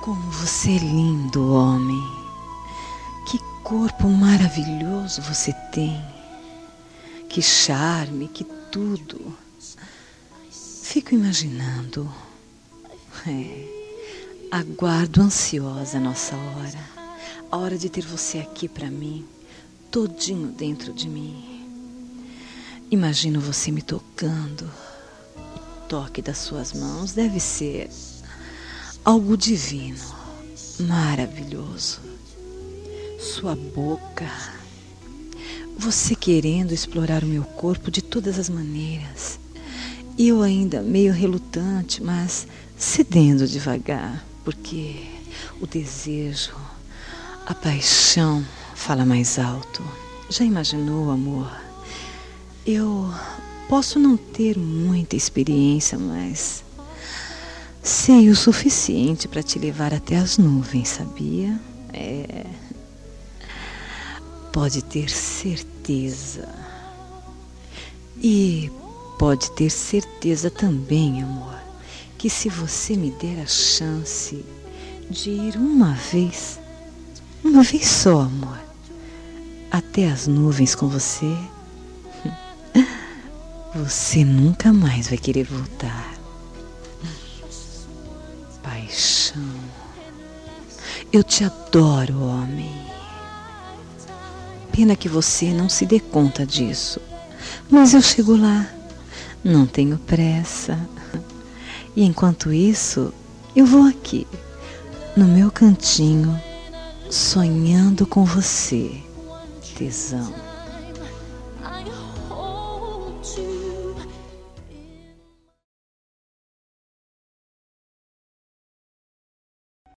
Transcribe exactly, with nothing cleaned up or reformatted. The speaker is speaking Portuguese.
Como você é lindo, homem. Que corpo maravilhoso você tem. Que charme, que tudo. Fico imaginando. É, aguardo ansiosa a nossa hora. A hora de ter você aqui para mim, todinho dentro de mim. Imagino você me tocando. O toque das suas mãos deve ser algo divino, maravilhoso. Sua boca, você querendo explorar o meu corpo de todas as maneiras. Eu ainda meio relutante, mas cedendo devagar, porque o desejo, a paixão fala mais alto. Já imaginou, amor? Eu posso não ter muita experiência, mas sei o suficiente para te levar até as nuvens, sabia? É. Pode ter certeza. E pode ter certeza também, amor, que se você me der a chance de ir uma vez, uma vez só, amor, até as nuvens com você, você nunca mais vai querer voltar. Paixão. Eu te adoro, homem. Pena que você não se dê conta disso. Mas eu chego lá. Não tenho pressa. E enquanto isso, eu vou aqui, no meu cantinho, sonhando com você, tesão.